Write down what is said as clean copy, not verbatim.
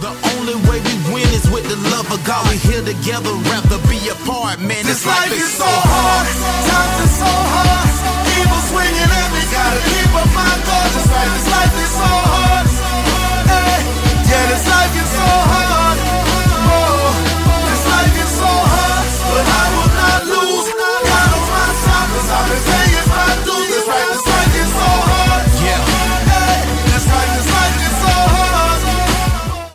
The only way we win is with the love of God. We here together, rather be apart, man. This life is so hard, times are so